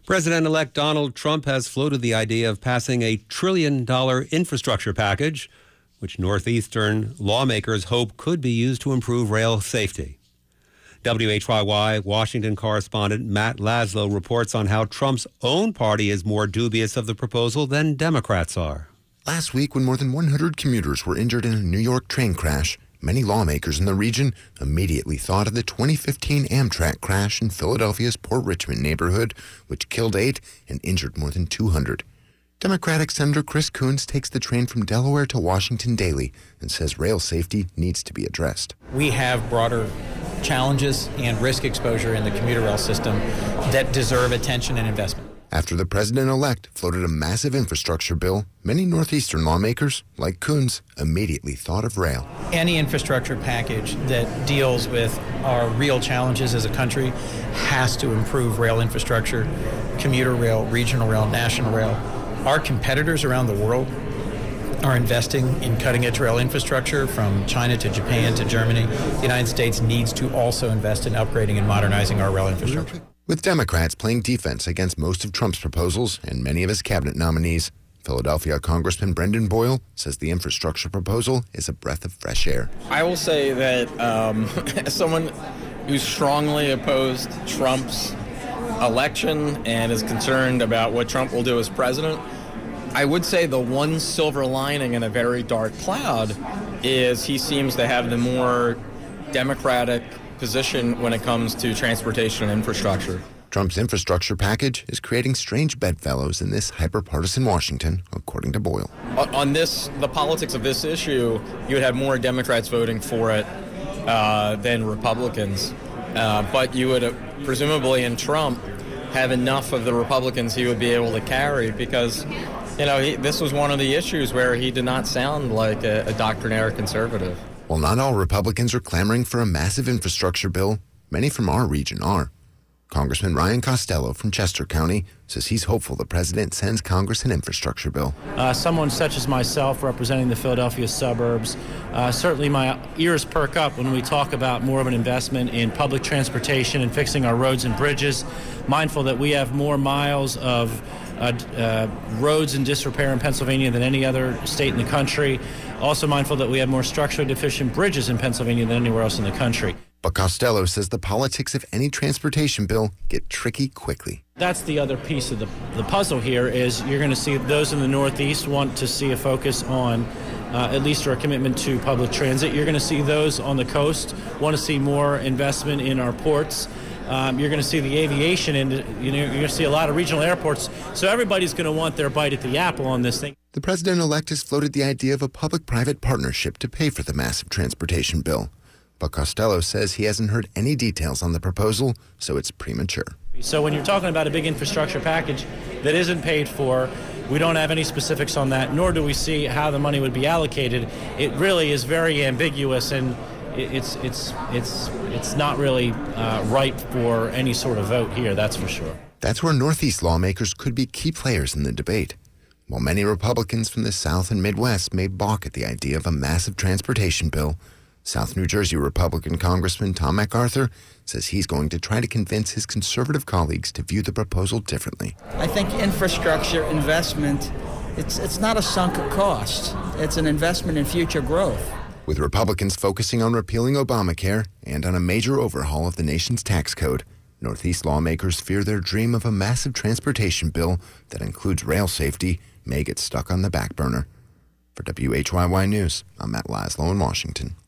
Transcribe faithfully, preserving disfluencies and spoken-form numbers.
President-elect Donald Trump has floated the idea of passing a trillion-dollar infrastructure package, which Northeastern lawmakers hope could be used to improve rail safety. W H Y Y Washington correspondent Matt Laszlo reports on how Trump's own party is more dubious of the proposal than Democrats are. Last week, when more than one hundred commuters were injured in a New York train crash, many lawmakers in the region immediately thought of the twenty fifteen Amtrak crash in Philadelphia's Port Richmond neighborhood, which killed eight and injured more than two hundred. Democratic Senator Chris Coons takes the train from Delaware to Washington daily and says rail safety needs to be addressed. We have broader challenges and risk exposure in the commuter rail system that deserve attention and investment. After the president-elect floated a massive infrastructure bill, many Northeastern lawmakers, like Coons, immediately thought of rail. Any infrastructure package that deals with our real challenges as a country has to improve rail infrastructure, commuter rail, regional rail, national rail. Our competitors around the world are investing in cutting-edge rail infrastructure from China to Japan to Germany. The United States needs to also invest in upgrading and modernizing our rail infrastructure. With Democrats playing defense against most of Trump's proposals and many of his cabinet nominees, Philadelphia Congressman Brendan Boyle says the infrastructure proposal is a breath of fresh air. I will say that um, as someone who strongly opposed Trump's election and is concerned about what Trump will do as president, I would say the one silver lining in a very dark cloud is he seems to have the more democratic position when it comes to transportation and infrastructure. Trump's infrastructure package is creating strange bedfellows in this hyper-partisan Washington, according to Boyle. On this, the politics of this issue, you would have more Democrats voting for it uh, than Republicans. Uh, but you would, uh, presumably in Trump, have enough of the Republicans he would be able to carry because, you know, he, this was one of the issues where he did not sound like a, a doctrinaire conservative. While not all Republicans are clamoring for a massive infrastructure bill, many from our region are. Congressman Ryan Costello from Chester County says he's hopeful the president sends Congress an infrastructure bill. Uh, someone such as myself representing the Philadelphia suburbs, uh, certainly my ears perk up when we talk about more of an investment in public transportation and fixing our roads and bridges, mindful that we have more miles of uh, uh, roads in disrepair in Pennsylvania than any other state in the country. Also mindful that we have more structurally deficient bridges in Pennsylvania than anywhere else in the country. But Costello says the politics of any transportation bill get tricky quickly. That's the other piece of the, the puzzle here is you're going to see those in the Northeast want to see a focus on uh, at least our commitment to public transit. You're going to see those on the coast want to see more investment in our ports. Um, you're going to see the aviation, and you know, you're going to see a lot of regional airports. So everybody's going to want their bite at the apple on this thing. The president-elect has floated the idea of a public-private partnership to pay for the massive transportation bill. But Costello says he hasn't heard any details on the proposal, so it's premature. So when you're talking about a big infrastructure package that isn't paid for, we don't have any specifics on that, nor do we see how the money would be allocated. It really is very ambiguous, and it's it's it's it's not really uh, ripe for any sort of vote here, that's for sure. That's where Northeast lawmakers could be key players in the debate. While many Republicans from the South and Midwest may balk at the idea of a massive transportation bill, South New Jersey Republican Congressman Tom MacArthur says he's going to try to convince his conservative colleagues to view the proposal differently. I think infrastructure investment, it's it's not a sunk cost. It's an investment in future growth. With Republicans focusing on repealing Obamacare and on a major overhaul of the nation's tax code, Northeast lawmakers fear their dream of a massive transportation bill that includes rail safety may get stuck on the back burner. For W H Y Y News, I'm Matt Laszlo in Washington.